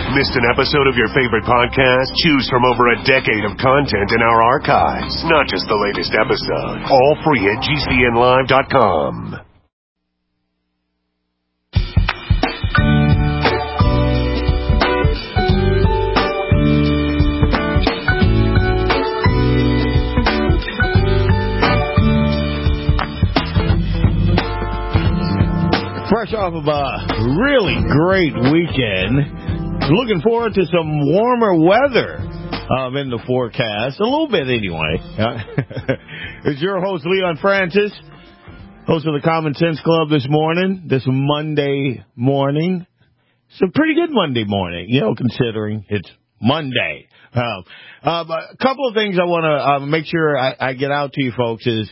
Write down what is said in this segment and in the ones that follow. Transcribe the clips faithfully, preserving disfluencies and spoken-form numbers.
Missed an episode of your favorite podcast? Choose from over a decade of content in our archives, not just the latest episode. All free at G C N live dot com. Fresh off of a really great weekend. Looking forward to some warmer weather um, in the forecast. A little bit anyway. It's your host, Leon Francis, host of the Common Sense Club this morning, this Monday morning. It's a pretty good Monday morning, you know, considering it's Monday. Um, uh, a couple of things I want to uh, make sure I, I get out to you folks is,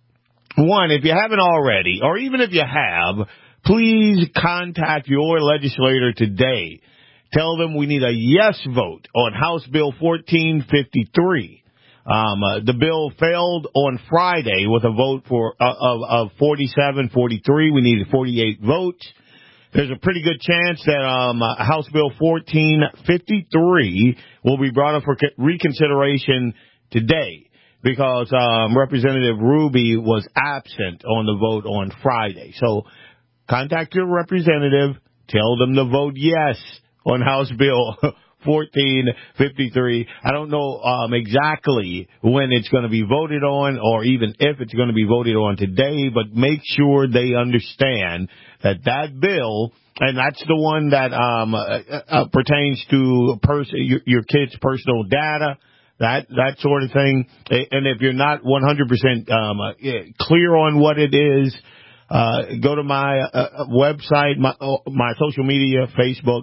one, if you haven't already, or even if you have, please contact your legislator today. Tell them we need a yes vote on House Bill fourteen fifty-three. Um, uh, the bill failed on Friday with a vote for uh, of, of forty-seven forty-three. We needed forty-eight votes. There's a pretty good chance that um, uh, House Bill fourteen fifty-three will be brought up for reconsideration today because um, Representative Ruby was absent on the vote on Friday. So contact your representative. Tell them to vote yes on House Bill fourteen fifty-three. I don't know um, exactly when it's going to be voted on or even if it's going to be voted on today, but make sure they understand that that bill, and that's the one that um, uh, uh, pertains to pers- your, your kids' personal data, that that sort of thing. And if you're not one hundred percent um, uh, clear on what it is, Uh, go to my uh, website, my, uh, my social media, Facebook,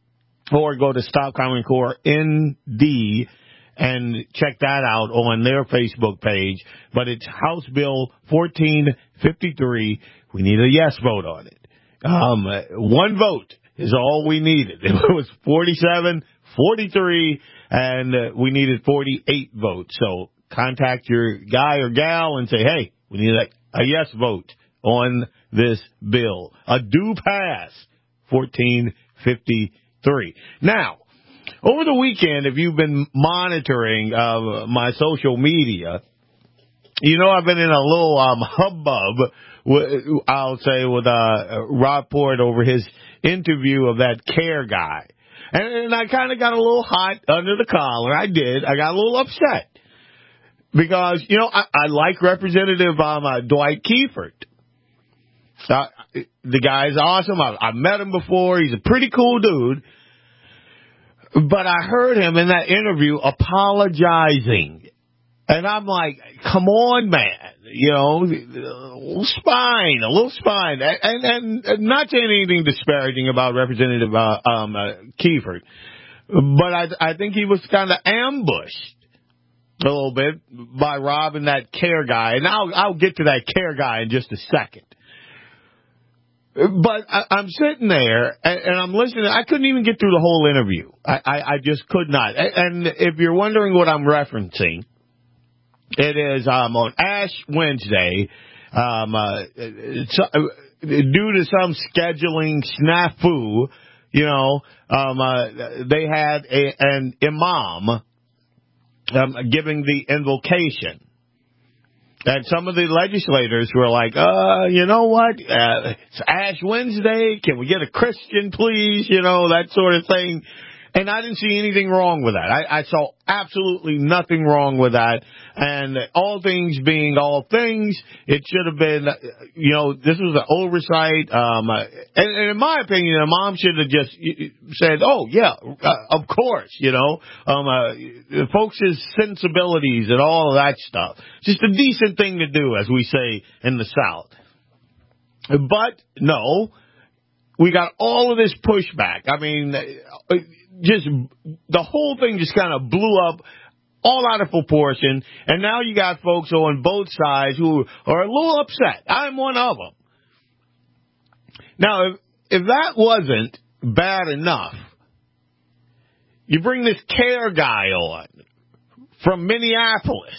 or go to Stop Common Core N D and check that out on their Facebook page. But it's House Bill fourteen fifty-three. We need a yes vote on it. Um, one vote is all we needed. It was forty-seven forty-three, and uh, we needed forty-eight votes. So contact your guy or gal and say, hey, we need a, a yes vote on this bill. A do pass, fourteen fifty-three. Now, over the weekend, if you've been monitoring uh, my social media, you know I've been in a little um, hubbub, w- I'll say, with uh, Rob Port over his interview of that care guy. And, and I kind of got a little hot under the collar. I did. I got a little upset. Because, you know, I, I like Representative um, uh, Dwight Kiefert. Uh, the guy's awesome. I, I've met him before. He's a pretty cool dude. But I heard him in that interview apologizing. And I'm like, come on, man. You know, a little spine, a little spine. And, and, and not saying anything disparaging about Representative uh, um, uh, Kiefert. But I, I think he was kind of ambushed a little bit by Rob and that care guy. And I'll, I'll get to that care guy in just a second. But I, I'm sitting there, and, and I'm listening. I couldn't even get through the whole interview. I, I, I just could not. And if you're wondering what I'm referencing, it is um, on Ash Wednesday, um, uh, so, uh, due to some scheduling snafu, you know, um, uh, they had a, an imam um, giving the invocation. And some of the legislators were like, uh, you know what? Uh, it's Ash Wednesday. Can we get a Christian, please? You know, that sort of thing. And I didn't see anything wrong with that. I, I saw absolutely nothing wrong with that. And all things being all things, it should have been, you know, this was an oversight. Um, uh, and, and in my opinion, the mom should have just said, oh, yeah, uh, of course, you know, um, uh, folks' sensibilities and all of that stuff. Just a decent thing to do, as we say in the South. But, no, we got all of this pushback. I mean, just the whole thing just kind of blew up all out of proportion. And now you got folks on both sides who are a little upset. I'm one of them. Now, if, if that wasn't bad enough, you bring this care guy on from Minneapolis,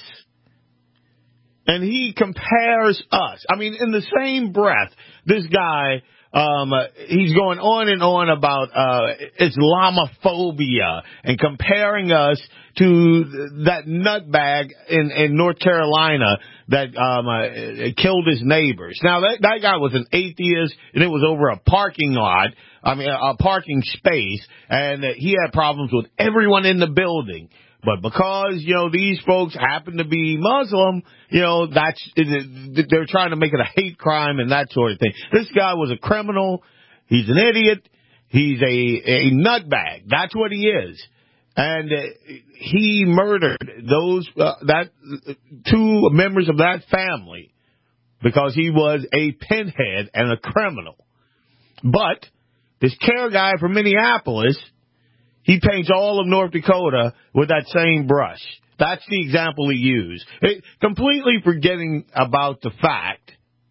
and he compares us. I mean, in the same breath, this guy Um, uh, he's going on and on about uh, Islamophobia and comparing us to that nutbag in, in North Carolina that um, uh, killed his neighbors. Now, that, that guy was an atheist, and it was over a parking lot, I mean, a parking space, and uh, he had problems with everyone in the building. But because, you know, these folks happen to be Muslim, you know, that's, they're trying to make it a hate crime and that sort of thing. This guy was a criminal. He's an idiot. He's a, a nutbag. That's what he is. And uh, he murdered those, uh, that, uh, two members of that family because he was a pinhead and a criminal. But this care guy from Minneapolis, he paints all of North Dakota with that same brush. That's the example he used. It, completely forgetting about the fact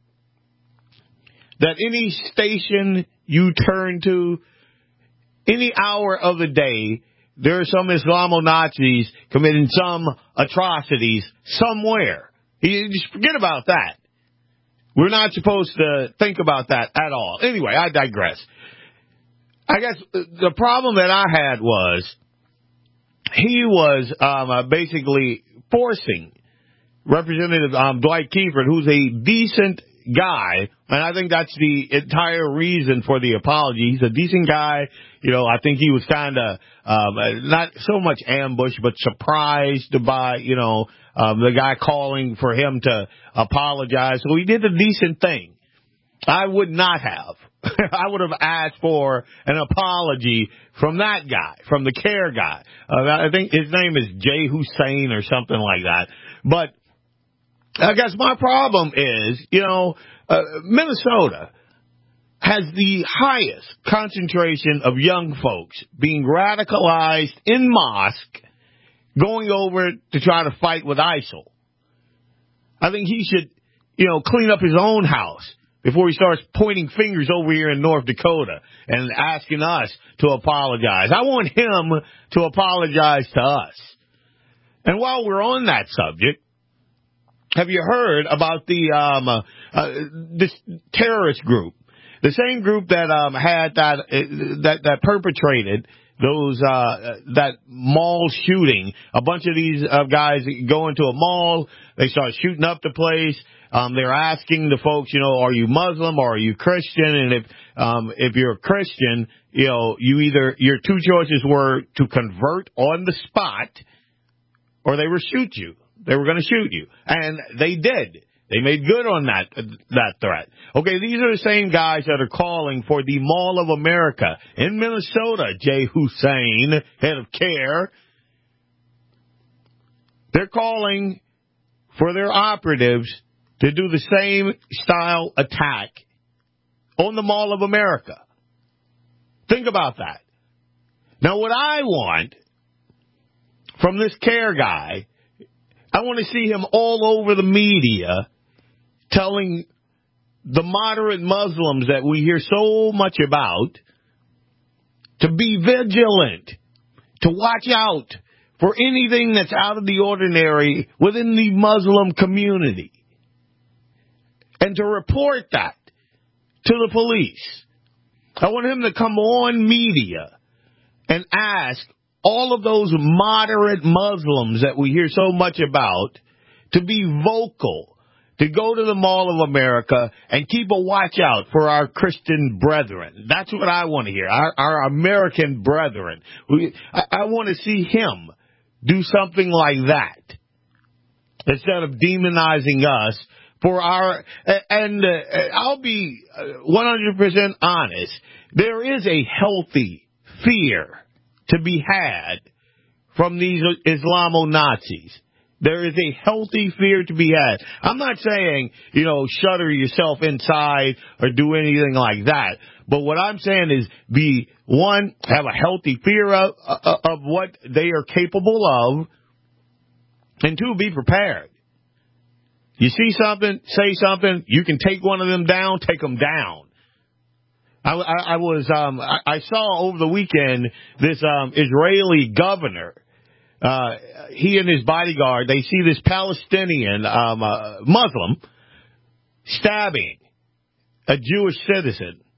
that any station you turn to, any hour of the day, there are some Islamo-Nazis committing some atrocities somewhere. You just forget about that. We're not supposed to think about that at all. Anyway, I digress. I guess the problem that I had was he was um, uh, basically forcing Representative um, Dwight Kiefert, who's a decent guy, and I think that's the entire reason for the apology. He's a decent guy. You know, I think he was kind of um, not so much ambushed, but surprised by, you know, um, the guy calling for him to apologize. So he did a decent thing. I would not have. I would have asked for an apology from that guy, from the care guy. Uh, I think his name is Jay Hussein or something like that. But I guess my problem is, you know, uh, Minnesota has the highest concentration of young folks being radicalized in mosque, going over to try to fight with ISIL. I think he should, you know, clean up his own house before he starts pointing fingers over here in North Dakota and asking us to apologize. I want him to apologize to us. And while we're on that subject, have you heard about the um, uh, uh, this terrorist group, the same group that um, had that uh, that that perpetrated those uh, that mall shooting? A bunch of these uh, guys go into a mall, they start shooting up the place. Um, they're asking the folks, you know, are you Muslim or are you Christian? And if um, if you're a Christian, you know, you either your two choices were to convert on the spot, or they would shoot you. They were going to shoot you. And they did. They made good on that that threat. Okay, these are the same guys that are calling for the Mall of America in Minnesota, Jay Hussein, head of CARE. They're calling for their operatives to do the same style attack on the Mall of America. Think about that. Now, what I want from this CARE guy, I want to see him all over the media telling the moderate Muslims that we hear so much about to be vigilant, to watch out for anything that's out of the ordinary within the Muslim community, and to report that to the police. I want him to come on media and ask all of those moderate Muslims that we hear so much about to be vocal, to go to the Mall of America and keep a watch out for our Christian brethren. That's what I want to hear, our, our American brethren. We, I, I want to see him do something like that instead of demonizing us for our, and uh, I'll be one hundred percent honest, there is a healthy fear to be had from these Islamo-Nazis. There is a healthy fear to be had. I'm not saying, you know, shutter yourself inside or do anything like that. But what I'm saying is be, one, have a healthy fear of, of what they are capable of, and two, be prepared. You see something, say something, you can take one of them down, take them down. I, I, I was, um, I, I saw over the weekend this um, Israeli governor. Uh, he and his bodyguard, they see this Palestinian um, uh, Muslim stabbing a Jewish citizen.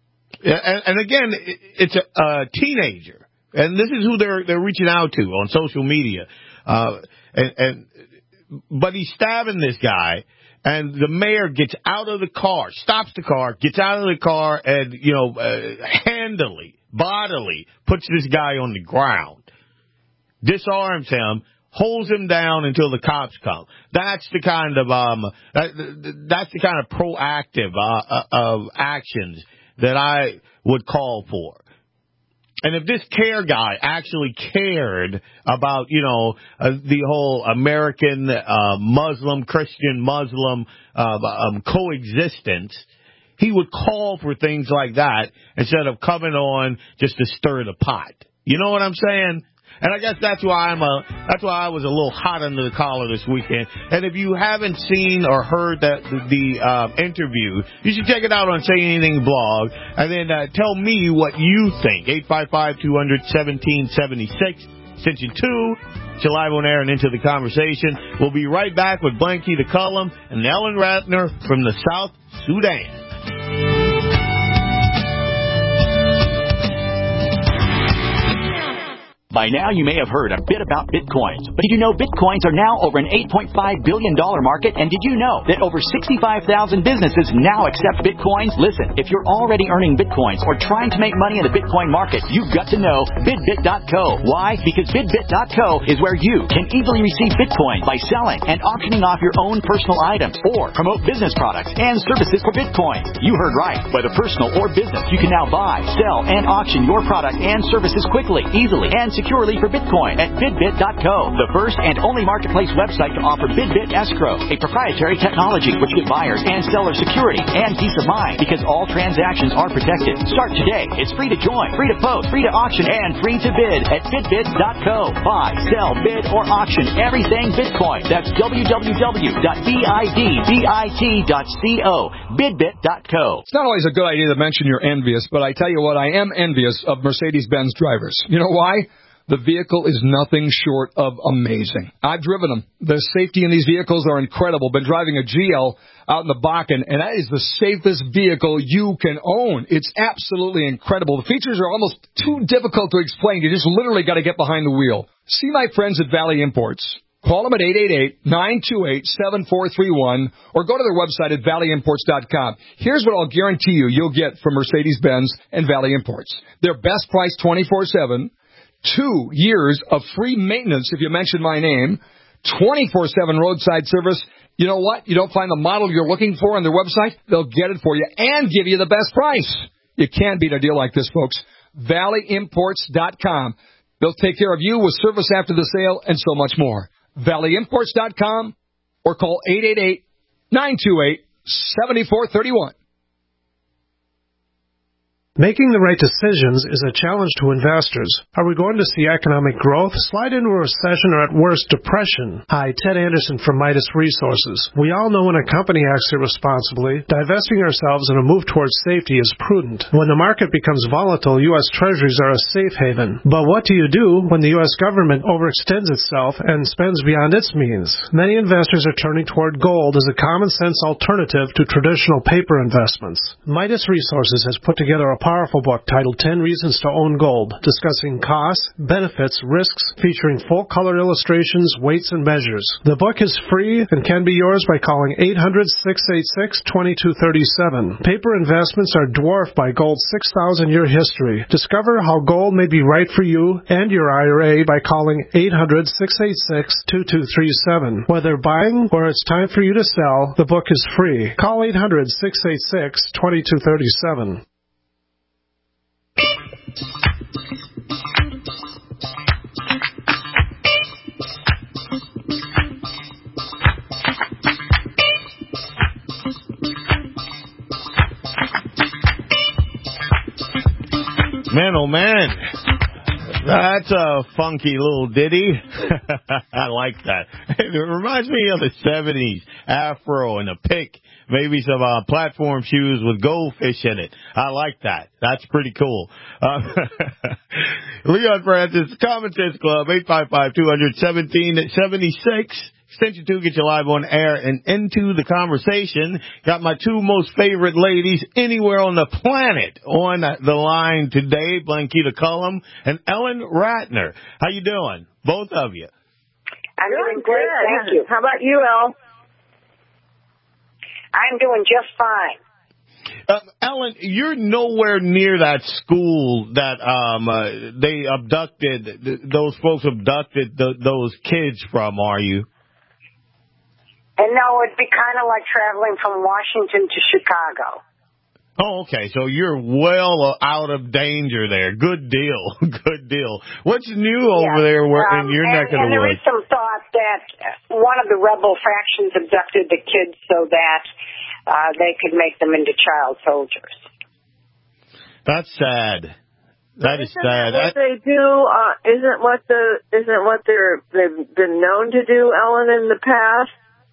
And, and again, it's a, a teenager, and this is who they're they're reaching out to on social media. Uh, and, and but he's stabbing this guy, and the mayor gets out of the car, stops the car, gets out of the car, and you know, uh, handily, bodily puts this guy on the ground, disarms him, holds him down until the cops come. That's the kind of um, that, that's the kind of proactive uh, uh, of actions that I would call for. And if this care guy actually cared about, you know, uh, the whole American uh, Muslim, Christian Muslim uh, um, coexistence, he would call for things like that instead of coming on just to stir the pot. You know what I'm saying? And I guess that's why I'm a, that's why I was a little hot under the collar this weekend. And if you haven't seen or heard that the, the uh, interview, you should check it out on Say Anything blog, and then uh, tell me what you think. eight five five, two hundred, seventeen seventy-six, extension two. You're live on air and into the conversation. We'll be right back with Blanky the Cullum and Ellen Ratner from the South Sudan. By now, you may have heard a bit about Bitcoins. But did you know Bitcoins are now over an eight point five billion dollars market? And did you know that over sixty-five thousand businesses now accept Bitcoins? Listen, if you're already earning Bitcoins or trying to make money in the Bitcoin market, you've got to know Bidbit dot co. Why? Because Bidbit dot co is where you can easily receive Bitcoin by selling and auctioning off your own personal items or promote business products and services for Bitcoin. You heard right. Whether personal or business, you can now buy, sell, and auction your product and services quickly, easily, and securely. securely for Bitcoin at Bidbit dot co, the first and only marketplace website to offer Bidbit Escrow, a proprietary technology which gives buyers and sellers security and peace of mind because all transactions are protected. Start today. It's free to join, free to post, free to auction, and free to bid at Bidbit dot co. Buy, sell, bid, or auction everything Bitcoin. That's w w w dot bidbit dot co. Bidbit dot co. It's not always a good idea to mention you're envious, but I tell you what, I am envious of Mercedes-Benz drivers. You know why? The vehicle is nothing short of amazing. I've driven them. The safety in these vehicles are incredible. Been driving a G L out in the Bakken, and that is the safest vehicle you can own. It's absolutely incredible. The features are almost too difficult to explain. You just literally got to get behind the wheel. See my friends at Valley Imports. Call them at eight eight eight, nine two eight, seven four three one or go to their website at valley imports dot com. Here's what I'll guarantee you you'll get from Mercedes-Benz and Valley Imports. Their best price twenty-four seven. Two years of free maintenance if you mention my name, twenty-four seven roadside service. You know what? You don't find the model you're looking for on their website? They'll get it for you and give you the best price. You can't beat a deal like this, folks. valley imports dot com. They'll take care of you with service after the sale and so much more. valley imports dot com or call eight eight eight, nine two eight, seven four three one. Making the right decisions is a challenge to investors. Are we going to see economic growth, slide into a recession, or at worst, depression? Hi, Ted Anderson from Midas Resources. We all know when a company acts irresponsibly, divesting ourselves in a move towards safety is prudent. When the market becomes volatile, U S Treasuries are a safe haven. But what do you do when the U S government overextends itself and spends beyond its means? Many investors are turning toward gold as a common-sense alternative to traditional paper investments. Midas Resources has put together a powerful book titled ten Reasons to Own Gold, discussing costs, benefits, risks, featuring full-color illustrations, weights, and measures. The book is free and can be yours by calling eight hundred, six eight six, two two three seven. Paper investments are dwarfed by gold's six thousand year history. Discover how gold may be right for you and your I R A by calling eight hundred, six eight six, two two three seven. Whether buying or it's time for you to sell, the book is free. Call eight hundred, six eight six, two two three seven. Man, oh man, that's a funky little ditty. I like that. It reminds me of the seventies, afro and a pick, maybe some uh, platform shoes with goldfish in it. I like that. That's pretty cool. Uh, Leon Francis, Common Sense Club, eight five five, two hundred, seventeen seventy-six, Extension two gets you live on air and into the conversation. Got my two most favorite ladies anywhere on the planet on the line today, Blanquita Cullum and Ellen Ratner. How you doing? Both of you. I'm doing great, thank you. How about you, Elle? I'm doing just fine. Uh, Ellen, you're nowhere near that school that um uh, they abducted, th- those folks abducted th- those kids from, are you? And no, it'd be kind of like traveling from Washington to Chicago. Oh, okay. So you're well out of danger there. Good deal. Good deal. What's new over yeah. there where, um, in your and, neck of the and there woods? is some thought that one of the rebel factions abducted the kids so that uh, they could make them into child soldiers. That's sad. That is isn't sad. What I, they do uh, isn't what the isn't what they're they've been known to do, Ellen, in the past.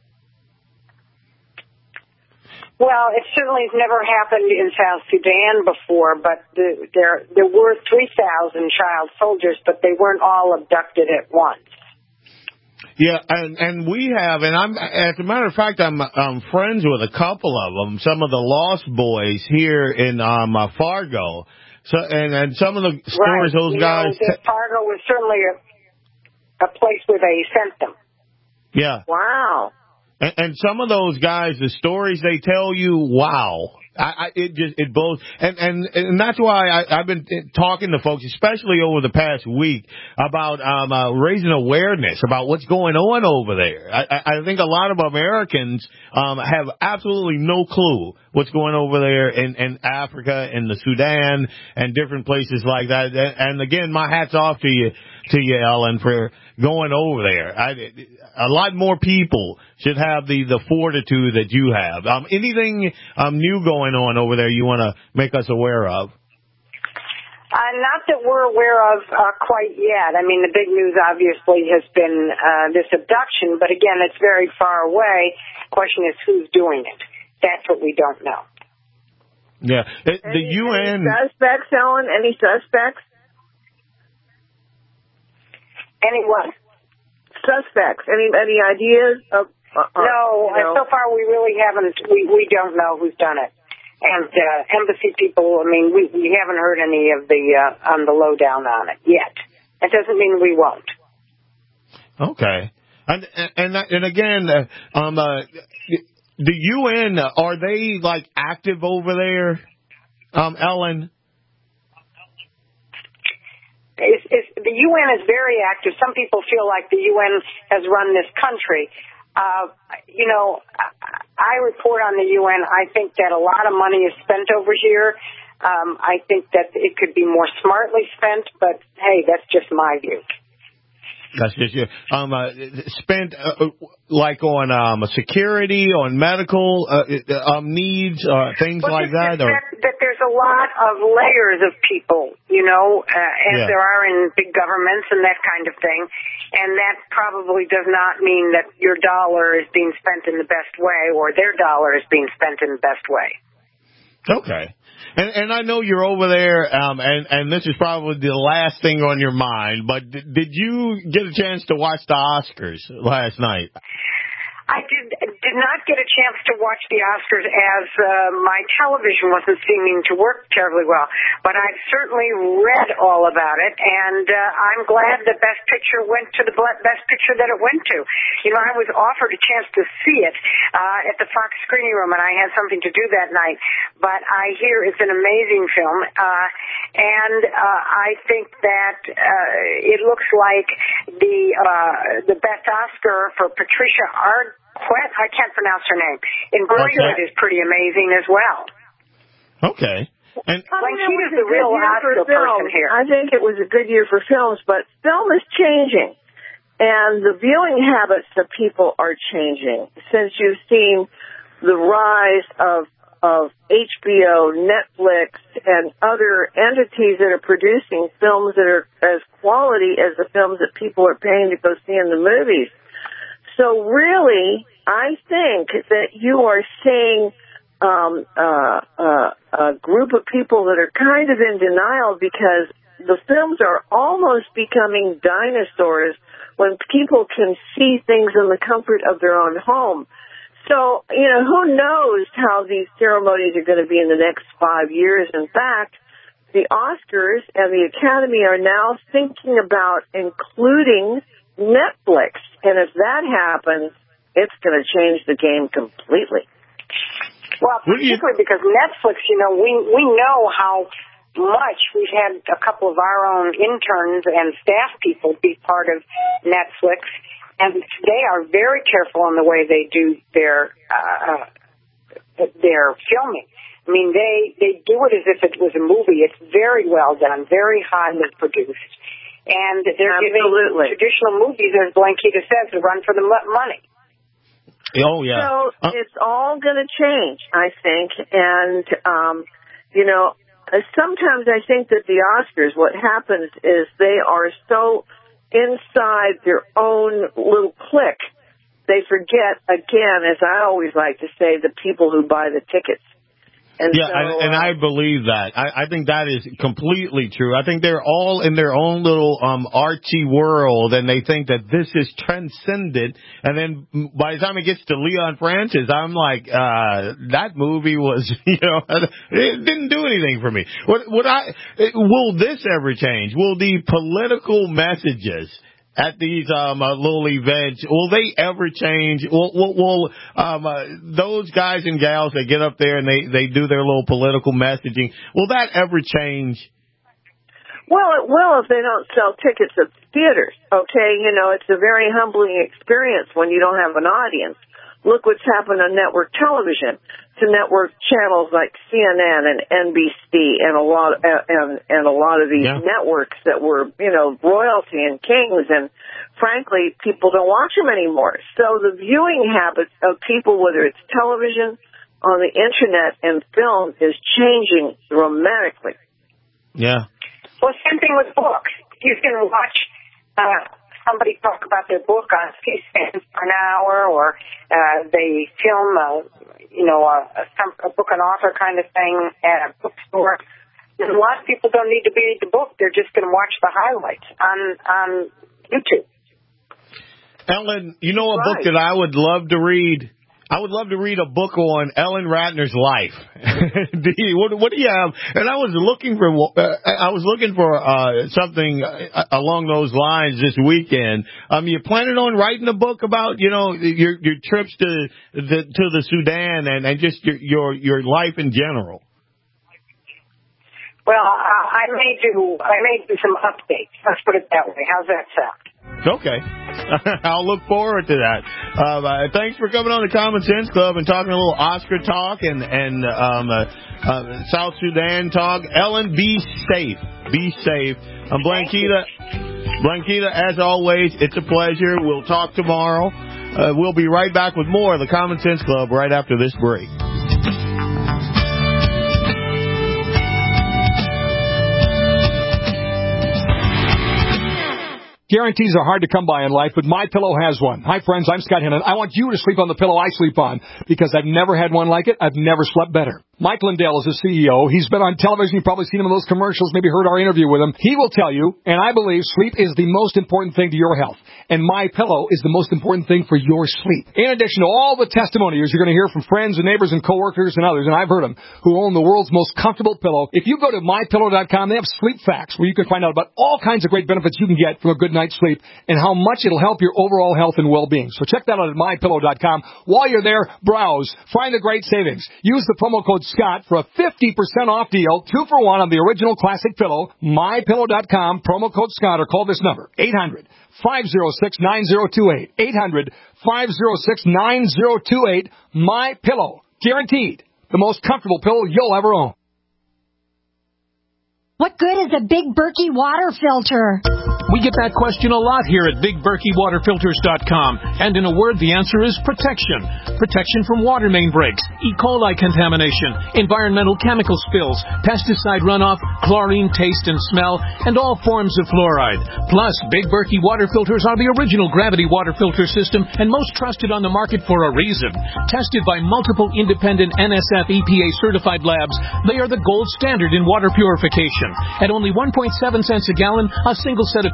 Well, it certainly has never happened in South Sudan before, but the, there there were three thousand child soldiers, but they weren't all abducted at once. yeah, and and we have, and I'm as a matter of fact, I'm I'm friends with a couple of them. Some of the Lost Boys here in um uh, Fargo. So and and some of the stories right. those you guys. Know, T- Fargo was certainly a, a place where they sent them. yeah. Wow. And, and some of those guys, the stories they tell you, wow. I, I, it just, it blows. And, and, and that's why I, I've been talking to folks, especially over the past week, about, um, uh, raising awareness about what's going on over there. I, I think a lot of Americans, um, have absolutely no clue what's going over there in, in Africa and the Sudan and different places like that. And again, my hat's off to you, to you, Ellen, for going over there. I, a lot more people should have the, the fortitude that you have. Um, anything um, new going on over there you want to make us aware of? Uh, not that we're aware of uh, quite yet. I mean, the big news obviously has been uh, this abduction, but again, it's very far away. The question is who's doing it. That's what we don't know. Yeah, it, the Any, U N. Any suspects, Ellen? Any suspects? Anyone? Suspects. Any any ideas of? Uh, no, you know? so far we really haven't. We we don't know who's done it. And uh, embassy people. I mean, we we haven't heard any of the uh, on the lowdown on it yet. That doesn't mean we won't. Okay, and and and again, uh, um, uh, the U N, are they like active over there, um, Ellen? It's, it's, the U N is very active. Some people feel like the U N has run this country. Uh, you know, I report on the U N. I think that a lot of money is spent over here. Um, I think that it could be more smartly spent, but hey, that's just my view. That's just you. Um, uh, spent uh, like on um security, on medical uh, um needs, uh, things well, like that, that. Or that, that there's a lot of layers of people, you know, uh, as yeah. there are in big governments and that kind of thing, and that probably does not mean that your dollar is being spent in the best way or their dollar is being spent in the best way. Okay. And, and I know you're over there, um, and, and this is probably the last thing on your mind, but did, did you get a chance to watch the Oscars last night? I did did not get a chance to watch the Oscars as uh, my television wasn't seeming to work terribly well, but I've certainly read all about it, and uh, I'm glad the Best Picture went to the Best Picture that it went to. You know, I was offered a chance to see it uh, at the Fox Screening Room, and I had something to do that night, but I hear it's an amazing film, uh, and uh, I think that uh, it looks like the uh, the Best Oscar for Patricia Arquette, I can't pronounce her name, in Boyhood okay. is pretty amazing as well. Okay. And like she is the real Oscar person here. I think it was a good year for films, but film is changing. And the viewing habits of people are changing. Since you've seen the rise of of H B O, Netflix, and other entities that are producing films that are as quality as the films that people are paying to go see in the movies. So really, I think that you are seeing um, uh, uh, a group of people that are kind of in denial because the films are almost becoming dinosaurs when people can see things in the comfort of their own home. So, you know, who knows how these ceremonies are going to be in the next five years. In fact, the Oscars and the Academy are now thinking about including Netflix. And if that happens, it's going to change the game completely. Well, particularly because Netflix, you know, we, we know how much we've had a couple of our own interns and staff people be part of Netflix. And they are very careful in the way they do their uh, their filming. I mean, they, they do it as if it was a movie. It's very well done, very highly produced. And they're Absolutely. giving traditional movies, as Blanquita says, a run for the money. Oh, yeah. So uh, it's all going to change, I think. And, um, you know, sometimes I think that the Oscars, what happens is they are so inside their own little clique, they forget, again, as I always like to say, the people who buy the tickets. And yeah, so, and, and uh, I believe that. I, I think that is completely true. I think they're all in their own little um, artsy world, and they think that this is transcended. And then by the time it gets to Leon Francis, I'm like, uh, that movie was, you know, it didn't do anything for me. What, what I will this ever change? Will the political messages at these um, uh, little events, will they ever change? Will, will, will um, uh, those guys and gals that get up there and they, they do their little political messaging, will that ever change? Well, it will if they don't sell tickets at the theaters, okay? You know, it's a very humbling experience when you don't have an audience. Look what's happened on network television to network channels like C N N and N B C and a lot and and a lot of these yeah. networks that were, you know, royalty and kings, and frankly, people don't watch them anymore. So the viewing habits of people, whether it's television, on the internet, and film, is changing dramatically. Yeah. Well, same thing with books. You can watch uh, somebody talk about their book on C-SPAN for an hour, or uh, they film, a, you know, a, a, a book and author kind of thing at a bookstore. And a lot of people don't need to read the book. They're just going to watch the highlights on, on YouTube. Ellen, you know a right. book that I would love to read? I would love to read a book on Ellen Ratner's life. do you, what, what do you have? And I was looking for, uh, I was looking for uh, something along those lines this weekend. Um, you planning on writing a book about, you know, your your trips to the to the Sudan and, and just your, your your life in general? Well, I, I may do I may do some updates. Let's put it that way. How's that sound? Okay. I'll look forward to that. Uh, uh, thanks for coming on the Common Sense Club and talking a little Oscar talk and, and um, uh, uh, South Sudan talk. Ellen, be safe. Be safe. I'm Blanquita. Blanquita, as always, it's a pleasure. We'll talk tomorrow. Uh, we'll be right back with more of the Common Sense Club right after this break. Guarantees are hard to come by in life, but MyPillow has one. Hi, friends. I'm Scott Hennon. I want you to sleep on the pillow I sleep on because I've never had one like it. I've never slept better. Mike Lindell is the C E O. He's been on television. You've probably seen him in those commercials, maybe heard our interview with him. He will tell you, and I believe sleep is the most important thing to your health. And MyPillow is the most important thing for your sleep. In addition to all the testimonies you're going to hear from friends and neighbors and coworkers and others, and I've heard them, who own the world's most comfortable pillow, if you go to my pillow dot com, they have sleep facts where you can find out about all kinds of great benefits you can get from a good night's sleep and how much it'll help your overall health and well-being. So check that out at my pillow dot com. While you're there, browse, find the great savings. Use the promo code Scott for a fifty percent off deal, two for one on the original classic pillow. my pillow dot com, promo code Scott, or call this number, eight hundred, five oh six, nine oh two eight. eight hundred, five oh six, nine oh two eight. MyPillow. Guaranteed. The most comfortable pillow you'll ever own. What good is a Big Berkey water filter? We get that question a lot here at big berkey water filters dot com. And in a word, the answer is protection. Protection from water main breaks, E. coli contamination, environmental chemical spills, pesticide runoff, chlorine taste and smell, and all forms of fluoride. Plus, Big Berkey water filters are the original gravity water filter system and most trusted on the market for a reason. Tested by multiple independent N S F E P A certified labs, they are the gold standard in water purification. At only one point seven cents a gallon, a single set of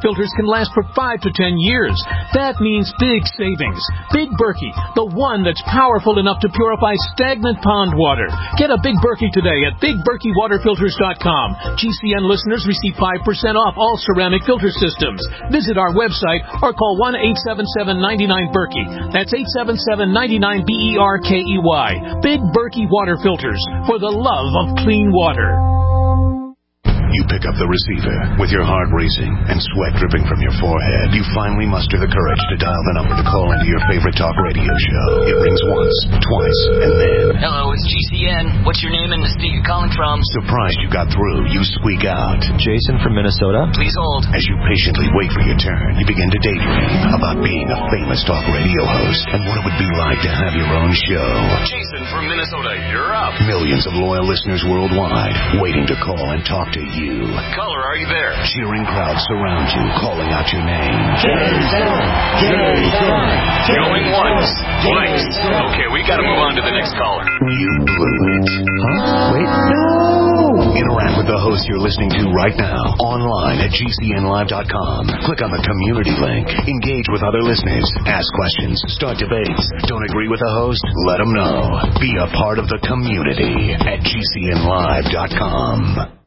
filters can last for five to ten years. That means big savings. Big Berkey, the one that's powerful enough to purify stagnant pond water. Get a Big Berkey today at big berkey water filters dot com. G C N listeners receive five percent off all ceramic filter systems. Visit our website or call one eight seven seven, nine nine, Berkey. That's eight seven seven, nine nine, B E R K E Y. Big Berkey Water Filters, for the love of clean water. You pick up the receiver with your heart racing and sweat dripping from your forehead. You finally muster the courage to dial the number to call into your favorite talk radio show. It rings once, twice, and then... Hello, it's G C N. What's your name and the state you're calling from? Surprised you got through, you squeak out. Jason from Minnesota. Please hold. As you patiently wait for your turn, you begin to daydream about being a famous talk radio host and what it would be like to have your own show. Jason from Minnesota, you're up. Millions of loyal listeners worldwide waiting to call and talk to you. Caller, are you there? Cheering crowds surround you, calling out your name. Jason! Jason! Going once, twice. Okay, we gotta move on to the next caller. You blew it. Huh? Wait, no! Interact with the host you're listening to right now, online at G C N live dot com. Click on the community link. Engage with other listeners. Ask questions. Start debates. Don't agree with the host? Let them know. Be a part of the community at G C N live dot com.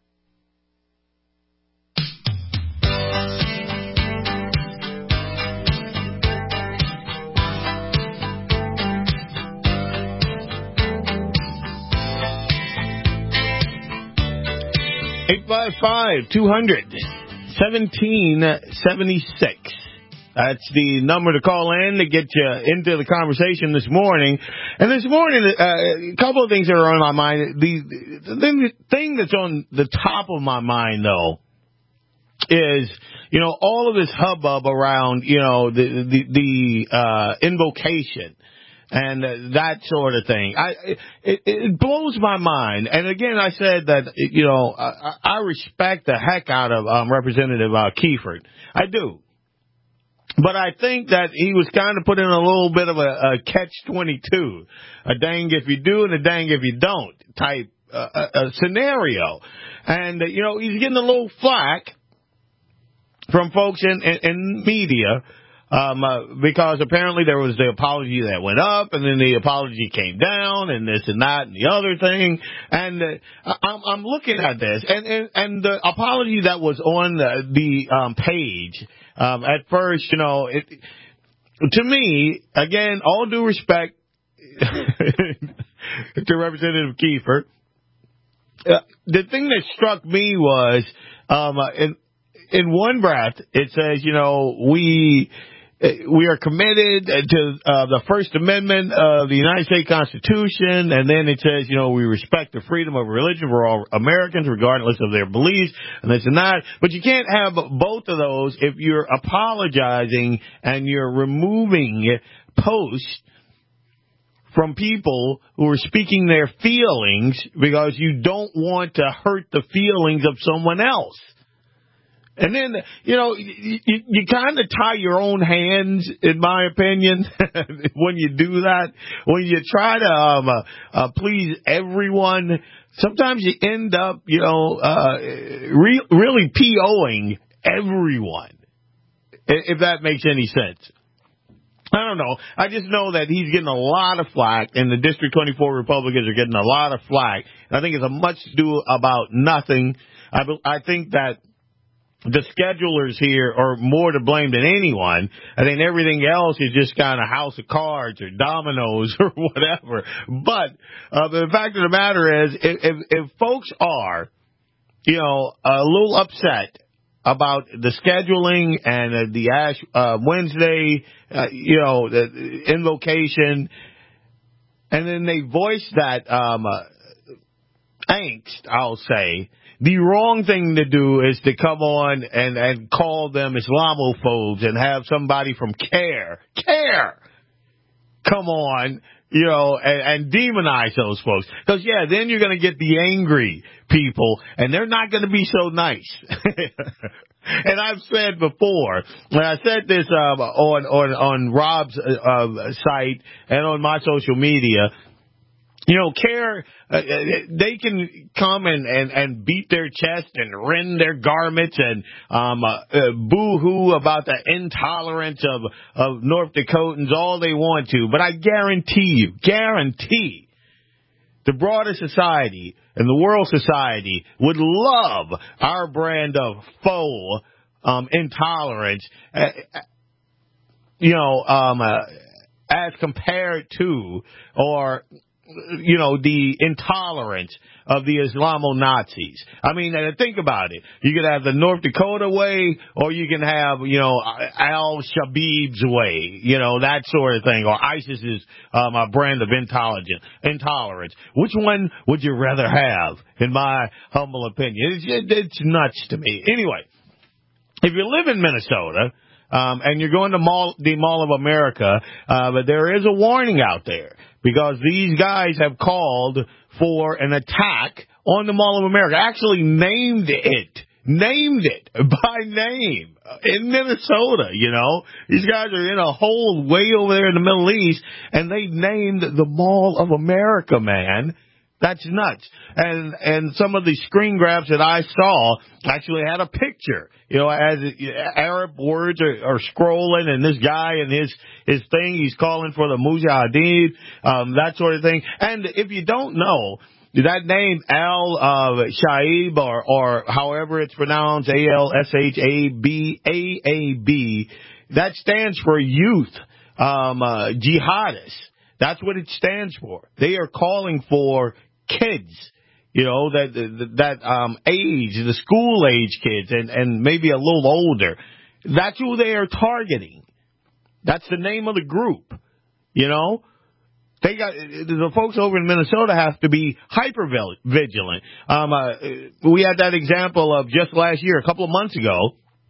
eight five five, two hundred, seventeen seventy-six. That's the number to call in to get you into the conversation this morning. And this morning, uh, a couple of things that are on my mind. The, the thing, thing that's on the top of my mind, though, is, you know, all of this hubbub around, you know, the the, the uh, invocation and uh, that sort of thing. I it, it blows my mind. And again, I said that, you know, I, I respect the heck out of um, Representative uh, Kiefert. I do. But I think that he was kind of put in a little bit of a, a catch twenty-two, a dang if you do and a dang if you don't type uh, a, a scenario. And, uh, you know, he's getting a little flack from folks in, in, in media. Um, uh, because apparently there was the apology that went up, and then the apology came down, and this and that and the other thing. And uh, I'm, I'm looking at this, and, and, and the apology that was on the, the um, page, um, at first, you know, it, to me, again, all due respect to Representative Kiefert, uh, the thing that struck me was, um, uh, in, in one breath, it says, you know, we... We are committed to uh, the First Amendment of the United States Constitution, and then it says, you know, we respect the freedom of religion for all Americans, regardless of their beliefs, and this and that. But you can't have both of those if you're apologizing and you're removing posts from people who are speaking their feelings because you don't want to hurt the feelings of someone else. And then, you know, you, you, you kind of tie your own hands, in my opinion, when you do that. When you try to um, uh, uh, please everyone, sometimes you end up, you know, uh, re- really P O'ing everyone, if that makes any sense. I don't know. I just know that he's getting a lot of flack, and the District twenty-four Republicans are getting a lot of flack. And I think it's a much ado about nothing. I, I think that the schedulers here are more to blame than anyone. I think everything else is just kind of house of cards or dominoes or whatever. But uh, the fact of the matter is, if, if, if folks are, you know, a little upset about the scheduling and uh, the Ash uh, Wednesday, uh, you know, the invocation, and then they voice that um, uh, angst, I'll say, the wrong thing to do is to come on and, and call them Islamophobes and have somebody from CARE, CARE, come on, you know, and, and demonize those folks. Because, yeah, then you're going to get the angry people, and they're not going to be so nice. And I've said before, when I said this um, on, on, on Rob's uh, uh, site and on my social media, You know, care, uh, they can come and, and, and beat their chest and rend their garments and um, uh, uh, boo-hoo about the intolerance of, of North Dakotans all they want to. But I guarantee you, guarantee, the broader society and the world society would love our brand of faux um, intolerance, uh, you know, um, uh, as compared to, or... you know, the intolerance of the Islamo-Nazis. I mean, think about it. You can have the North Dakota way, or you can have, you know, Al-Shabaab's way, you know, that sort of thing, or ISIS's um, a brand of intolerance. Intolerance. Which one would you rather have, in my humble opinion? It's, it's nuts to me. Anyway, if you live in Minnesota, Um, and you're going to Mall, the Mall of America, uh, but there is a warning out there because these guys have called for an attack on the Mall of America. Actually named it, named it by name in Minnesota, you know. These guys are in a hole way over there in the Middle East, and they named the Mall of America, man. That's nuts. And and some of the screen grabs that I saw actually had a picture. You know, as Arab words are, are scrolling, and this guy and his his thing, he's calling for the Mujahideen, um, that sort of thing. And if you don't know, that name Al uh, Shabaab, or or however it's pronounced, A L S H A B A A B, that stands for youth um, uh, jihadists. That's what it stands for. They are calling for kids, you know, that that um, age, the school age kids, and, and maybe a little older. That's who they are targeting. That's the name of the group, you know. They got the folks over in Minnesota have to be hyper vigilant. Um, uh, we had that example of just last year, a couple of months ago.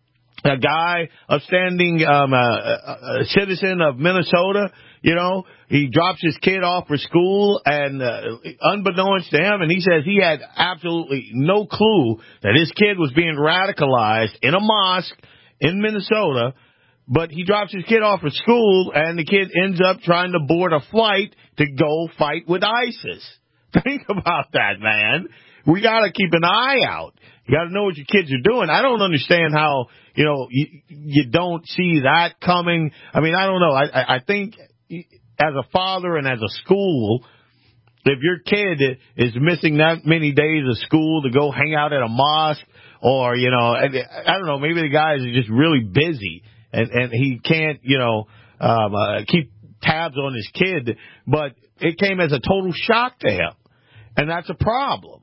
A guy, upstanding um, uh, a citizen of Minnesota, you know, he drops his kid off for school, and uh, unbeknownst to him, and he says he had absolutely no clue that his kid was being radicalized in a mosque in Minnesota, but he drops his kid off for school, and the kid ends up trying to board a flight to go fight with ISIS. Think about that, man. We got to keep an eye out. You got to know what your kids are doing. I don't understand how, you know, you, you don't see that coming. I mean, I don't know. I, I think as a father and as a school, if your kid is missing that many days of school to go hang out at a mosque, or, you know, I don't know, maybe the guys are just really busy and, and he can't, you know, um, uh, keep tabs on his kid, but it came as a total shock to him. And that's a problem.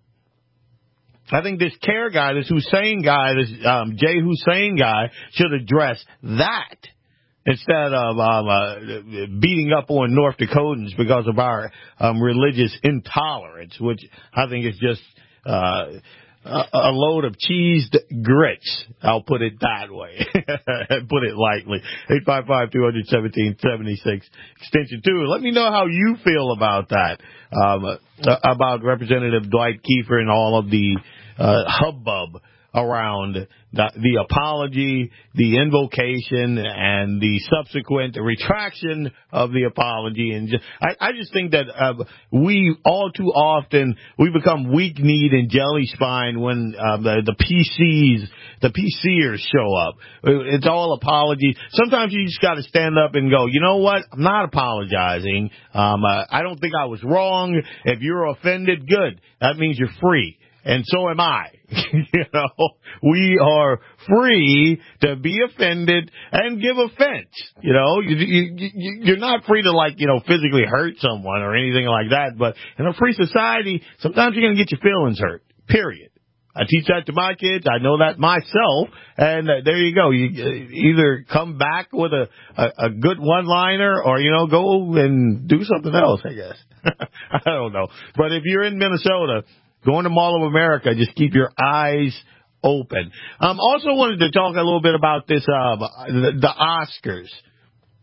I think this CARE guy, this Hussein guy, this um, Jay Hussein guy, should address that instead of um, uh, beating up on North Dakotans because of our um, religious intolerance, which I think is just uh, a, a load of cheesed grits. I'll put it that way. Put it lightly. eight five five, two one seven, seven six, extension two. Let me know how you feel about that, um, about Representative Dwight Kiefer and all of the uh, hubbub around the, the apology, the invocation, and the subsequent retraction of the apology. And just, I, I just think that uh, we all too often we become weak-kneed and jelly-spined when uh, the, the P Cs, the PCers show up. It's all apology. Sometimes you just got to stand up and go, you know what? I'm not apologizing. Um, uh, I don't think I was wrong. If you're offended, good. That means you're free. And so am I. You know, we are free to be offended and give offense. You know, you, you, you, you're not free to, like, you know, physically hurt someone or anything like that. But in a free society, sometimes you're going to get your feelings hurt, period. I teach that to my kids. I know that myself. And uh, there you go. You uh, either come back with a, a, a good one-liner or, you know, go and do something else, I guess. I don't know. But if you're in Minnesota, going to Mall of America, just keep your eyes open. Um, also wanted to talk a little bit about this, uh, the, the Oscars.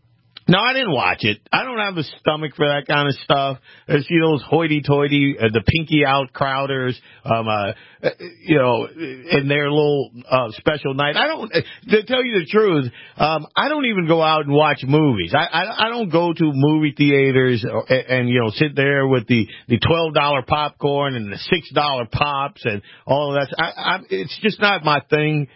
No, I didn't watch it. I don't have the stomach for that kind of stuff. I see those hoity-toity, uh, the pinky-out crowders, um, uh, you know, in their little uh, special night. I don't, to tell you the truth, um, I don't even go out and watch movies. I, I, I don't go to movie theaters or, and, and, you know, sit there with the, the twelve dollar popcorn and the six dollar pops and all of that. I, I, it's just not my thing.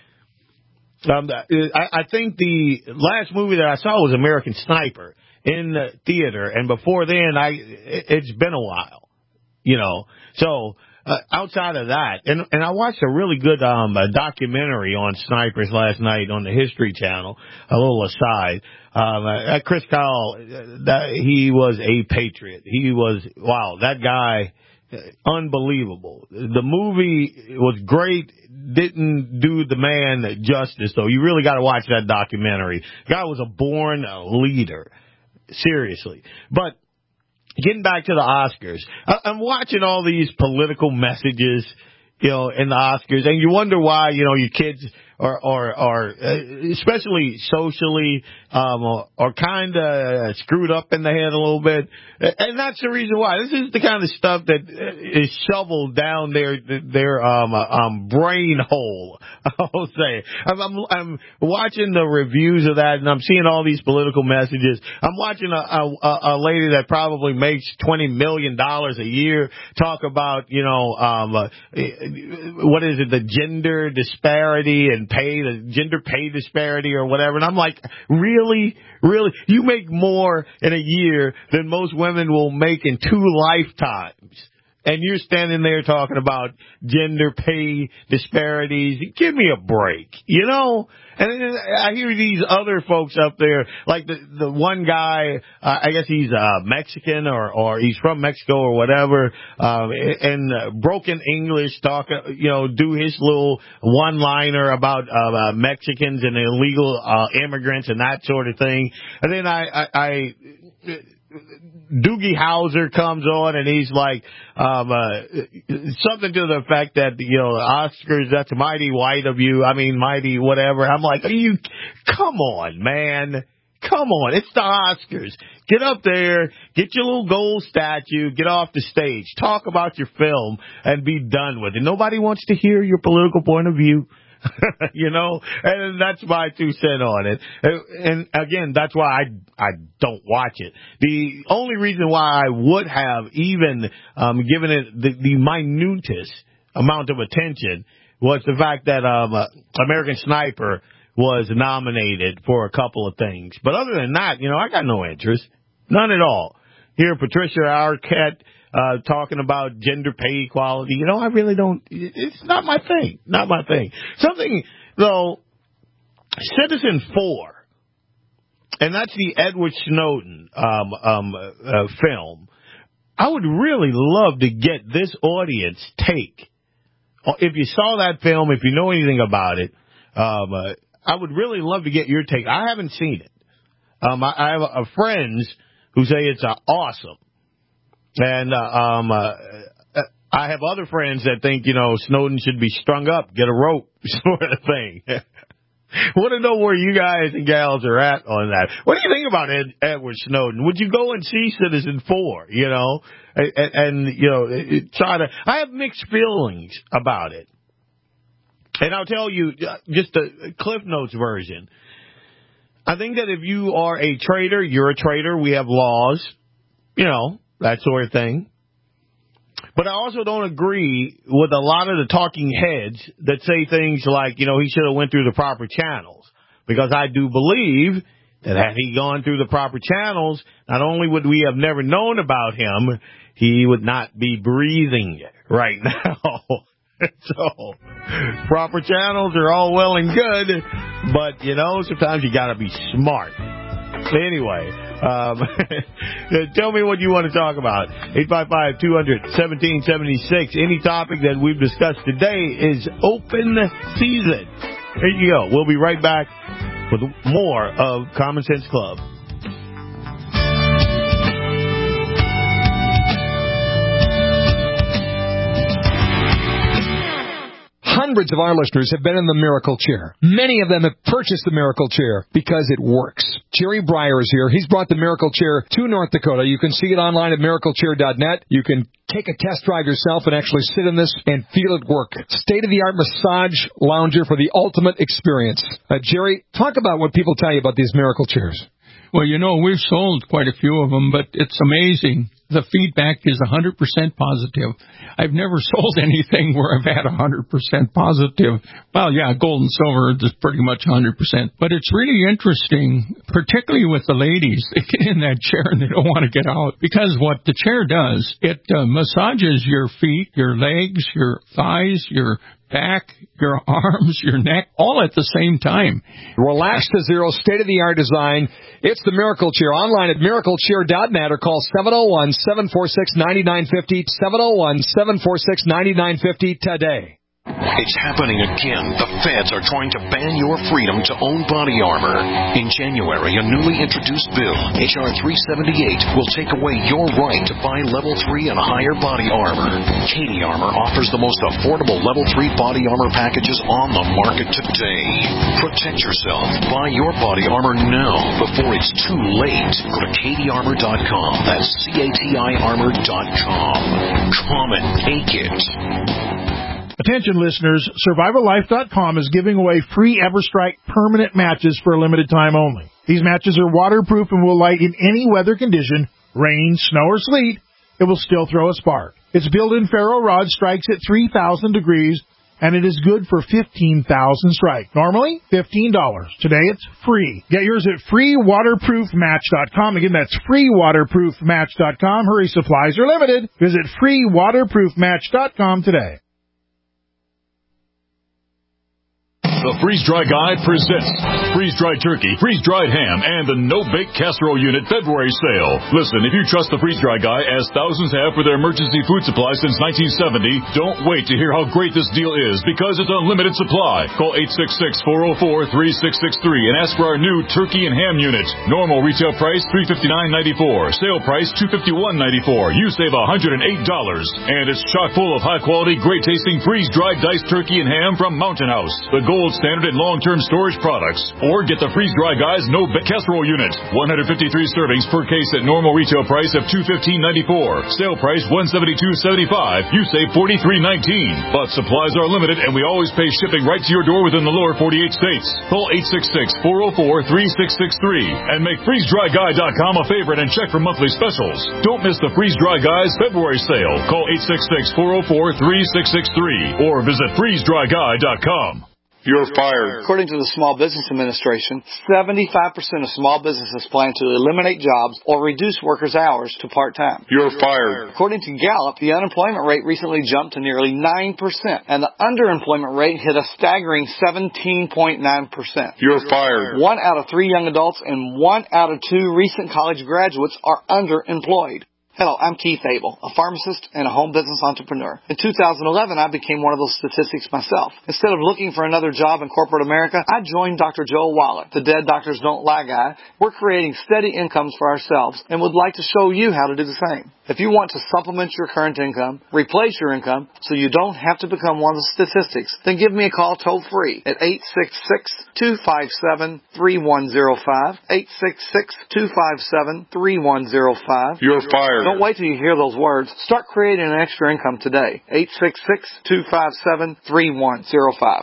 Um, I, I think the last movie that I saw was American Sniper in the theater, and before then, I it's been a while, you know. So uh, outside of that, and and I watched a really good um a documentary on snipers last night on the History Channel. A little aside, um, uh, Chris Kyle, that he was a patriot. He was wow, that guy. Unbelievable. The movie was great. Didn't do the man justice, though. You really got to watch that documentary. The guy was a born leader. Seriously. But getting back to the Oscars, I'm watching all these political messages, you know, in the Oscars, and you wonder why, you know, your kids are, are, are especially socially, um, are kind of screwed up in the head a little bit. And that's the reason why. This is the kind of stuff that is shoveled down their, their, um, um, brain hole, I'll say. I'm, I'm, I'm watching the reviews of that, and I'm seeing all these political messages. I'm watching a, a, a lady that probably makes twenty million dollars a year talk about, you know, um, uh, what is it, the gender disparity and pay, the gender pay disparity or whatever. And I'm like, really? Really? You make more in a year than most women will make in two lifetimes. And you're standing there talking about gender pay disparities. Give me a break, you know? And I hear these other folks up there, like the the one guy, uh, I guess he's uh, Mexican or or he's from Mexico or whatever, um, and uh, broken English, talk, you know, do his little one-liner about uh, uh, Mexicans and illegal uh, immigrants and that sort of thing. And then I, I, I Doogie Howser comes on and he's like, um, uh, something to the effect that, you know, the Oscars, that's mighty white of you. I mean, mighty whatever. I'm like, are you, come on, man. Come on. It's the Oscars. Get up there, get your little gold statue, get off the stage, talk about your film and be done with it. Nobody wants to hear your political point of view. You know, and that's my two cents on it. And again, that's why I I don't watch it. The only reason why I would have even um, given it the, the minutest amount of attention was the fact that um, uh, American Sniper was nominated for a couple of things. But other than that, you know, I got no interest, none at all. Here, Patricia Arquette. Uh, talking about gender pay equality, you know, I really don't, it's not my thing, not my thing. Something, though, Citizen four, and that's the Edward Snowden, um, um, uh, film. I would really love to get this audience take. If you saw that film, if you know anything about it, um, uh, I would really love to get your take. I haven't seen it. Um, I, I have a, a friends who say it's uh, awesome. And, uh, um, uh, I have other friends that think, you know, Snowden should be strung up, get a rope, sort of thing. Want to know where you guys and gals are at on that. What do you think about Ed, Edward Snowden? Would you go and see Citizen four, you know, and, and you know, try to, I have mixed feelings about it. And I'll tell you just a Cliff Notes version. I think that if you are a traitor, you're a traitor. We have laws, you know, that sort of thing. But I also don't agree with a lot of the talking heads that say things like, you know, he should have went through the proper channels. Because I do believe that had he gone through the proper channels, not only would we have never known about him, he would not be breathing right now. So, proper channels are all well and good, but, you know, sometimes you got to be smart. Anyway, um, tell me what you want to talk about. eight five five, two hundred, seventeen seventy-six. Any topic that we've discussed today is open season. There you go. We'll be right back with more of Common Sense Club. hundreds of our listeners have been in the Miracle Chair. Many of them have purchased the Miracle Chair because it works. Jerry Breyer is here. He's brought the Miracle Chair to North Dakota. You can see it online at miracle chair dot net. You can take a test drive yourself and actually sit in this and feel it work. State-of-the-art massage lounger for the ultimate experience. Uh, Jerry, talk about what people tell you about these Miracle Chairs. Well, you know, we've sold quite a few of them, but it's amazing. The feedback is one hundred percent positive. I've never sold anything where I've had one hundred percent positive. Well, yeah, gold and silver is pretty much one hundred percent. But it's really interesting, particularly with the ladies. They get in that chair and they don't want to get out. Because what the chair does, it uh, massages your feet, your legs, your thighs, your back, your arms, your neck, all at the same time. Relax to zero, state-of-the-art design. It's the Miracle Chair. Online at miracle chair dot net or call seven oh one, seven four six, nine nine five oh, seven oh one, seven four six, nine nine five oh today. It's happening again. The feds are trying to ban your freedom to own body armor. In January, a newly introduced bill, H R three seventy-eight, will take away your right to buy level three and higher body armor. Katie Armor offers the most affordable level three body armor packages on the market today. Protect yourself. Buy your body armor now before it's too late. Go to katie armor dot com. That's C A T I armor dot com. Come and take it. Attention listeners, survival life dot com is giving away free EverStrike permanent matches for a limited time only. These matches are waterproof and will light in any weather condition, rain, snow, or sleet. It will still throw a spark. Its built-in ferro rod strikes at three thousand degrees, and it is good for fifteen thousand strike. Normally, fifteen dollars. Today, it's free. Get yours at free waterproof match dot com. Again, that's free waterproof match dot com. Hurry, supplies are limited. Visit free waterproof match dot com today. The Freeze-Dry Guy presents freeze-dried turkey, freeze-dried ham, and the no-bake casserole unit February sale. Listen, if you trust the Freeze-Dry Guy, as thousands have for their emergency food supply since nineteen seventy, don't wait to hear how great this deal is, because it's unlimited supply. Call eight six six, four oh four, three six six three and ask for our new turkey and ham unit. Normal retail price three hundred fifty-nine dollars and ninety-four cents. Sale price two hundred fifty-one dollars and ninety-four cents. You save one hundred eight dollars. And it's chock full of high-quality, great-tasting freeze-dried diced turkey and ham from Mountain House, the gold standard in long-term storage products. Or get the Freeze-Dry Guy's no-bake casserole unit. one hundred fifty-three servings per case at normal retail price of two hundred fifteen dollars and ninety-four cents. Sale price one hundred seventy-two dollars and seventy-five cents. You save forty-three dollars and nineteen cents. But supplies are limited, and we always pay shipping right to your door within the lower forty-eight states. Call eight six six, four oh four, three six six three and make freeze dry guy dot com a favorite and check for monthly specials. Don't miss the Freeze-Dry Guy's February sale. Call eight six six, four oh four, three six six three or visit freeze dry guy dot com. You're fired. According to the Small Business Administration, seventy-five percent of small businesses plan to eliminate jobs or reduce workers' hours to part-time. You're fired. According to Gallup, the unemployment rate recently jumped to nearly nine percent, and the underemployment rate hit a staggering seventeen point nine percent. You're fired. One out of three young adults and one out of two recent college graduates are underemployed. Hello, I'm Keith Abel, a pharmacist and a home business entrepreneur. In two thousand eleven, I became one of those statistics myself. Instead of looking for another job in corporate America, I joined Doctor Joe Wallach, the Dead Doctors Don't Lie guy. We're creating steady incomes for ourselves and would like to show you how to do the same. If you want to supplement your current income, replace your income, so you don't have to become one of the statistics, then give me a call toll-free at eight six six, two five seven, three one zero five, eight six six, two five seven, three one zero five. You're fired. Don't wait till you hear those words. Start creating an extra income today. eight six six, two five seven, three one zero five.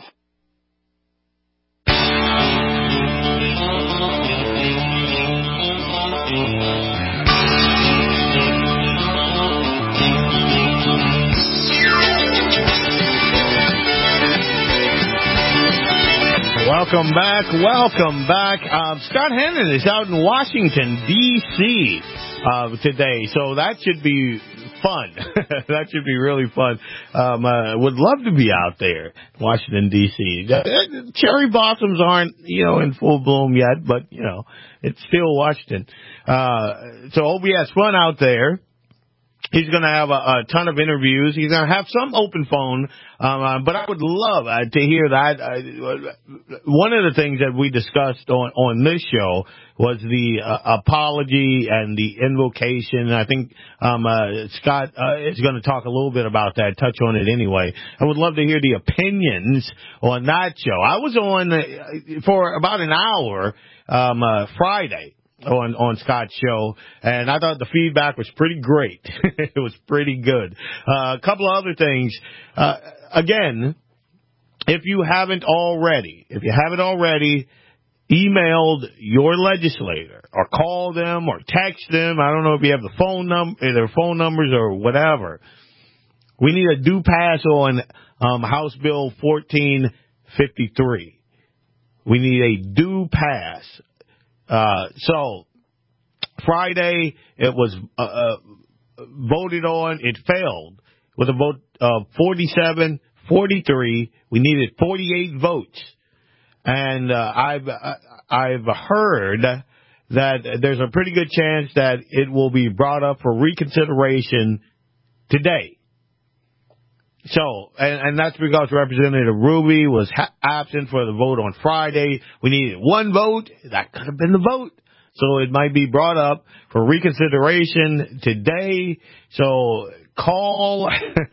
Welcome back, welcome back. Uh, Scott Hennon is out in Washington, D C uh, today, so that should be fun. That should be really fun. Um, uh, would love to be out there, Washington, D C Uh, cherry blossoms aren't, you know, in full bloom yet, but, you know, it's still Washington. Uh, so hope he has fun out there. He's going to have a, a ton of interviews. He's going to have some open phone, um, uh, but I would love uh, to hear that. Uh, one of the things that we discussed on, on this show was the uh, apology and the invocation. I think um, uh, Scott uh, is going to talk a little bit about that, touch on it anyway. I would love to hear the opinions on that show. I was on uh, for about an hour um, uh, Friday. on on Scott's show, and I thought the feedback was pretty great. It was pretty good. Uh, a couple of other things. Uh, again, if you haven't already, if you haven't already emailed your legislator or called them or text them, I don't know if you have the phone num- their phone numbers or whatever, we need a due pass on um, House Bill fourteen fifty-three. We need a due pass. Uh, so Friday it was uh, uh, voted on. It failed with a vote of forty-seven forty-three. We needed forty-eight votes, and uh, I've uh, I've heard that there's a pretty good chance that it will be brought up for reconsideration today. So, and, and that's because Representative Ruby was ha- absent for the vote on Friday. We needed one vote. That could have been the vote. So it might be brought up for reconsideration today. So call,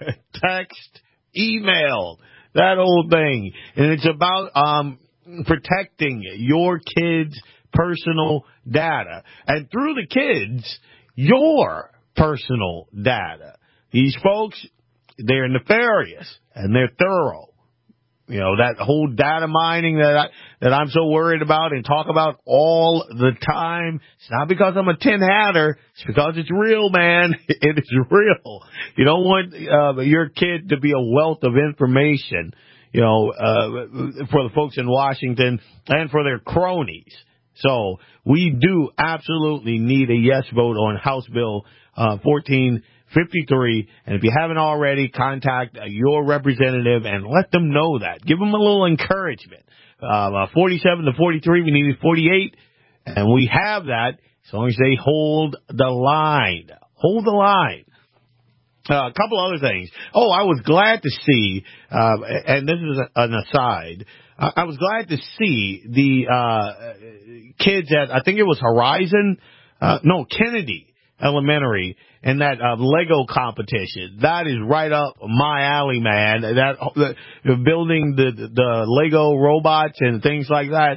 text, email, that old thing. And it's about um protecting your kids' personal data. And through the kids, your personal data. These folks, they're nefarious and they're thorough. You know, that whole data mining that I, that I'm so worried about and talk about all the time. It's not because I'm a tin hatter. It's because it's real, man. It is real. You don't want uh, your kid to be a wealth of information, you know, uh, for the folks in Washington and for their cronies. So we do absolutely need a yes vote on House Bill uh, fourteen fifty-three, and if you haven't already, contact uh, your representative and let them know that. Give them a little encouragement. Uh, forty-seven to forty-three, we needed forty-eight, and we have that as long as they hold the line. Hold the line. Uh, a couple other things. Oh, I was glad to see, uh, and this is an aside, uh, I was glad to see the uh, kids at, I think it was Horizon, uh, no, Kennedy Elementary, and that uh, Lego competition. That is right up my alley, man. That uh, building the the Lego robots and things like that.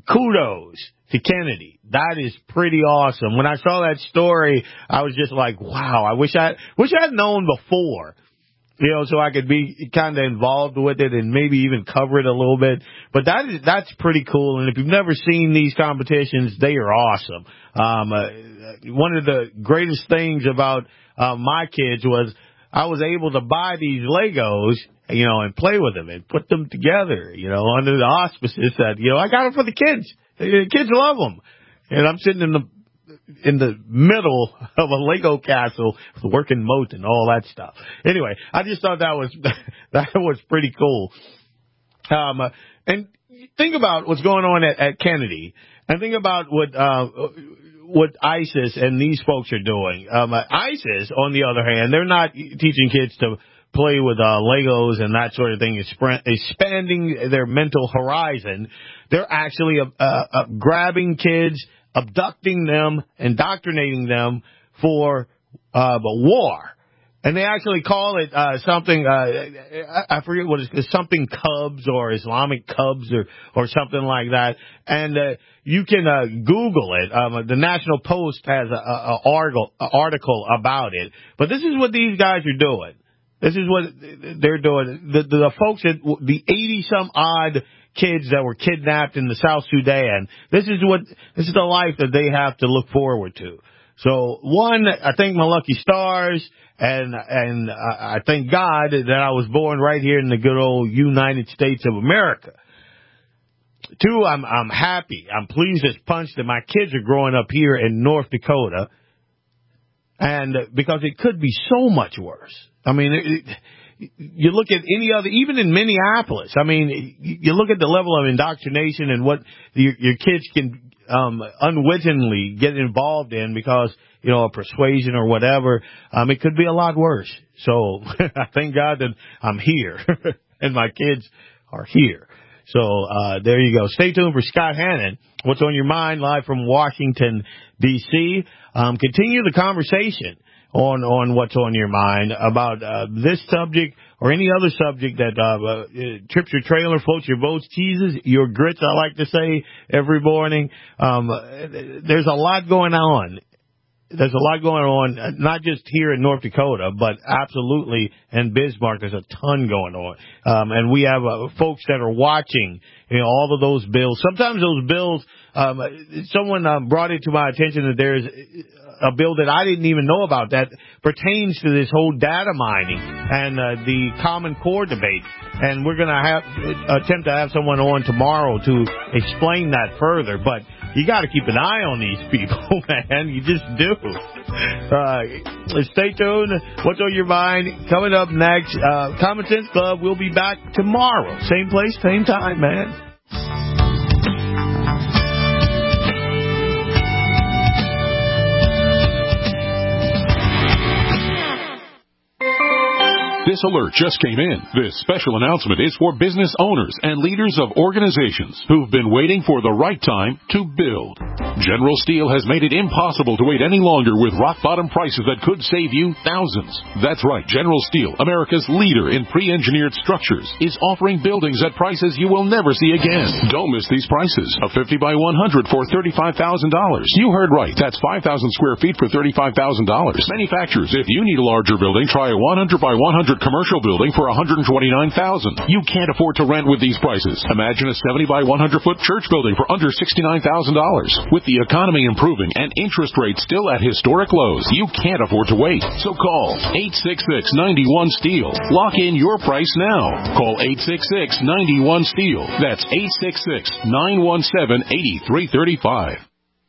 Kudos to Kennedy. That is pretty awesome. When I saw that story, I was just like, wow. I wish I wish I had known before. You know, so I could be kind of involved with it and maybe even cover it a little bit. But that is, that's pretty cool. And if you've never seen these competitions, they are awesome. Um, uh, one of the greatest things about uh, my kids was I was able to buy these Legos, you know, and play with them and put them together, you know, under the auspices that, you know, I got them for the kids. The kids love them. And I'm sitting in the in the middle of a Lego castle with working moat and all that stuff. Anyway, I just thought that was that was pretty cool. Um, and think about what's going on at, at Kennedy, and think about what uh, what ISIS and these folks are doing. Um, ISIS, on the other hand, they're not teaching kids to play with uh, Legos and that sort of thing, expanding their mental horizon. They're actually uh, uh, grabbing kids, abducting them, indoctrinating them for uh, war. And they actually call it uh, something, uh, I forget what it's, something Cubs or Islamic Cubs or, or something like that. And uh, you can uh, Google it. Um, the National Post has a, a, a article, a article about it. But this is what these guys are doing. This is what they're doing. The, the, the folks, at the eighty-some odd kids that were kidnapped in the South Sudan, this is what this is the life that they have to look forward to. So, one, I thank my lucky stars, and and I thank God that I was born right here in the good old United States of America. Two, I'm I'm happy, I'm pleased as punch that my kids are growing up here in North Dakota, and because it could be so much worse. I mean, it, it, you look at any other, even in Minneapolis, I mean, you look at the level of indoctrination and what your, your kids can um, unwittingly get involved in because, you know, a persuasion or whatever, um, it could be a lot worse. So I thank God that I'm here and my kids are here. So uh, there you go. Stay tuned for Scott Hannon. What's on your mind, live from Washington, D C. Um, continue the conversation on, on what's on your mind about uh, this subject or any other subject that uh, uh, trips your trailer, floats your boats, teases your grits, I like to say, every morning. Um, there's a lot going on. There's a lot going on, not just here in North Dakota, but absolutely in Bismarck. There's a ton going on. Um, and we have uh, folks that are watching, you know, all of those bills. Sometimes those bills, um, someone um, brought it to my attention that there's a bill that I didn't even know about that pertains to this whole data mining and uh, the Common Core debate. And we're going to have attempt to have someone on tomorrow to explain that further. But you got to keep an eye on these people, man. You just do. Uh, stay tuned. What's on your mind? Coming up next, uh, Common Sense Club. We'll be back tomorrow. Same place, same time, man. This alert just came in. This special announcement is for business owners and leaders of organizations who've been waiting for the right time to build. General Steel has made it impossible to wait any longer with rock-bottom prices that could save you thousands. That's right. General Steel, America's leader in pre-engineered structures, is offering buildings at prices you will never see again. Don't miss these prices. A fifty by one hundred for thirty-five thousand dollars. You heard right. That's five thousand square feet for thirty-five thousand dollars. Manufacturers, if you need a larger building, try a one hundred by one hundred commercial building for one hundred twenty-nine thousand dollars. You can't afford to rent with these prices. Imagine a seventy by one hundred foot church building for under sixty-nine thousand dollars. With the economy improving and interest rates still at historic lows, you can't afford to wait. So call eight six six, nine one, STEEL. Lock in your price now. Call eight six six, nine one, STEEL. That's eight six six, nine one seven, eight three three five.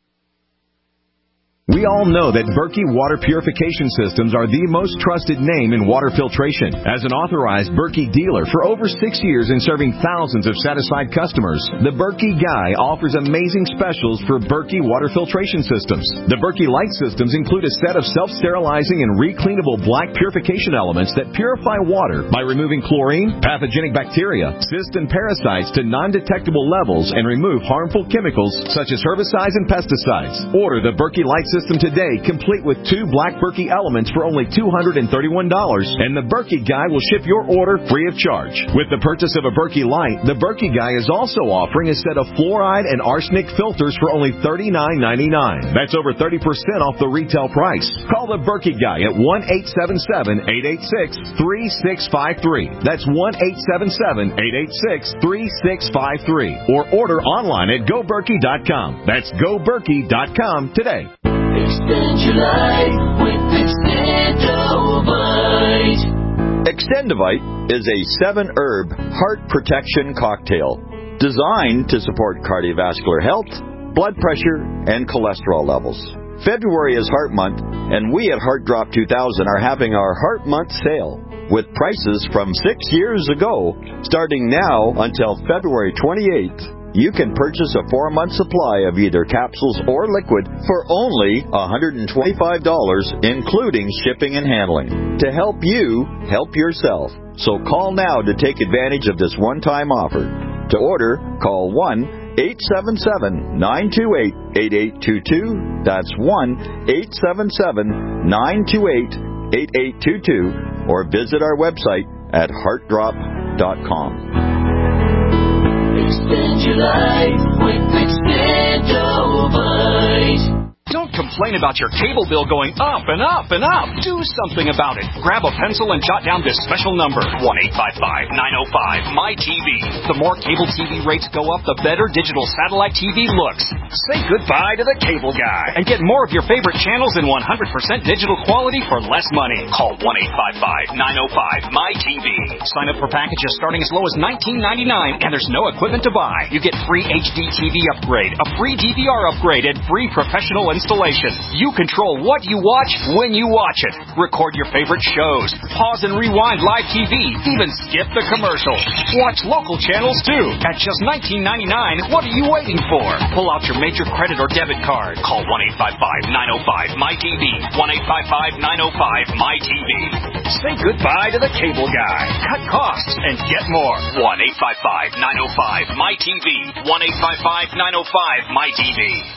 We all know that Berkey Water Purification Systems are the most trusted name in water filtration. As an authorized Berkey dealer for over six years and serving thousands of satisfied customers, the Berkey Guy offers amazing specials for Berkey Water Filtration Systems. The Berkey Light Systems include a set of self-sterilizing and recleanable black purification elements that purify water by removing chlorine, pathogenic bacteria, cysts, and parasites to non-detectable levels and remove harmful chemicals such as herbicides and pesticides. Order the Berkey Light Systems System today, complete with two black Berkey elements for only two hundred thirty-one dollars, and the Berkey Guy will ship your order free of charge. With the purchase of a Berkey Light, the Berkey Guy is also offering a set of fluoride and arsenic filters for only thirty-nine ninety-nine. That's over thirty percent off the retail price. Call the Berkey Guy at one eight seven seven, eight eight six, three six five three. That's one eight seven seven, eight eight six, three six five three. Or order online at go berkey dot com. That's go berkey dot com today. Extend your life with Extendovite. Extendovite is a seven-herb heart protection cocktail designed to support cardiovascular health, blood pressure, and cholesterol levels. February is Heart Month, and we at Heart Drop two thousand are having our Heart Month sale with prices from six years ago starting now until February twenty-eighth. You can purchase a four-month supply of either capsules or liquid for only one hundred twenty-five dollars, including shipping and handling, to help you help yourself. So call now to take advantage of this one-time offer. To order, call one eight seven seven, nine two eight, eight eight two two. That's one eight seven seven, nine two eight, eight eight two two. Or visit our website at heart drop dot com. Extend your life with Extendovite. Don't complain about your cable bill going up and up and up. Do something about it. Grab a pencil and jot down this special number, one eight five five, nine oh five, M Y T V. The more cable T V rates go up, the better digital satellite T V looks. Say goodbye to the cable guy and get more of your favorite channels in one hundred percent digital quality for less money. Call one eight five five, nine oh five, M Y T V. Sign up for packages starting as low as nineteen ninety-nine, and there's no equipment to buy. You get free H D T V upgrade, a free D V R upgrade, and free professional installation. television. You control what you watch when you watch it. Record your favorite shows. Pause and rewind live T V. Even skip the commercials. Watch local channels too. At just nineteen ninety-nine, what are you waiting for? Pull out your major credit or debit card. Call one eight five five, nine oh five, M Y T V. one eight five five, nine oh five, M Y T V. Say goodbye to the cable guy. Cut costs and get more. one eight five five, nine oh five, M Y T V. one eight five five, nine oh five, M Y T V.